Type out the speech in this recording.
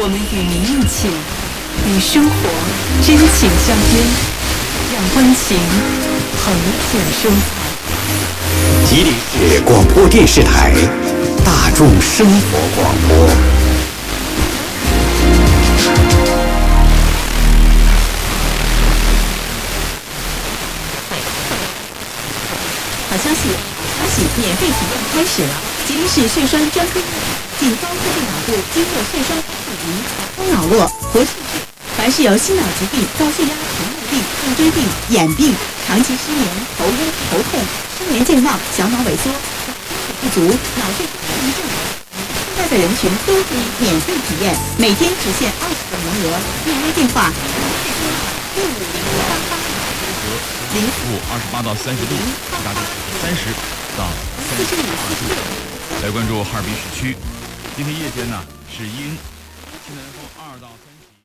我们与民一起，与生活真情相约，让温情恒久收藏。 吉林市广播电视台大众生活广播。 好消息，免费体验开始了！吉林市血栓专科医院仅高科技脑部经络血栓观测仪、通脑络、活视质，凡是有心脑疾病、高血压、糖尿病、颈椎病、眼病、长期失眠、头晕、头痛、失眠健忘、小脑萎缩、不足、脑血栓症症现在的人群都可以免费体验，每天只限20个名额。预约电话 28到30度，大概30到35度。来关注哈尔滨市区，今天夜间呢是阴，西南风2到3级。